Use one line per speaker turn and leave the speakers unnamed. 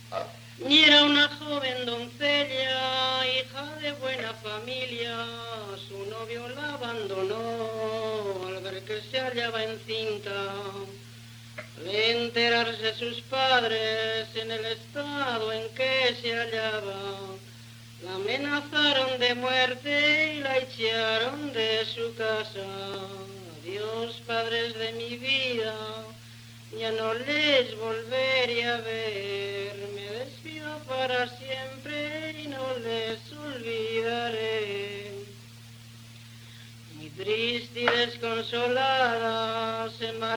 Y era una joven doncella, hija de buena familia, su novio la abandonó al ver que se hallaba encinta. Al enterarse sus padres en el estado en que se hallaba, la amenazaron de muerte y la echaron de su casa. Adiós, padres de mi vida, ya no les volveré a ver. Me despido para siempre y no les olvidaré. Muy triste y desconsolada se marchó